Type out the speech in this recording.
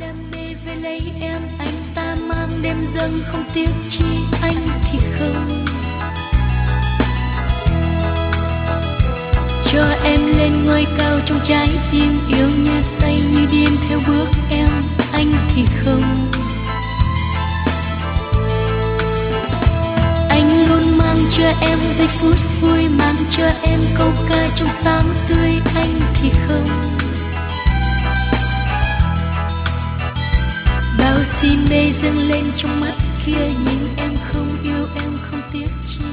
đam mê về lấy em, anh ta mang đêm dâng không tiếc chi, anh thì không. Cho em lên ngôi cao trong trái tim, yêu như say như điên theo bước em, anh thì không. Anh luôn mang cho em giây phút vui, mang cho em câu ca trong sáng tươi, anh thì không. Bao si mê dâng lên trong mắt kia, nhìn em không yêu em không tiếc chi.